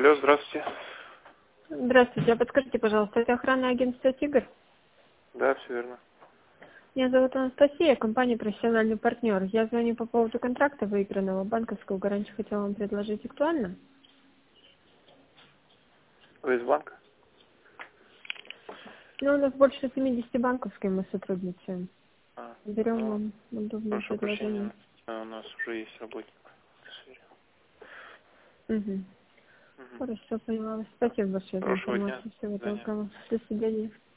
Алло, здравствуйте. Здравствуйте, а подскажите, пожалуйста, это охранное агентство «Тигр»? Да, все верно. Меня зовут Анастасия, компания «Профессиональный партнер». Я звоню по поводу контракта выигранного банковского. Раньше хотела вам предложить. Актуально? Вы из банка? Ну, у нас больше 70 банков, с кем мы сотрудничаем. Берем Ну, вам удобное прошу предложение. прощения, у нас уже есть работник в этой сфере. Угу. Мгм. Хорошо, поняла. Спасибо большое за Хорошего дня. информацию. До Всего свидания. доброго. До свидания.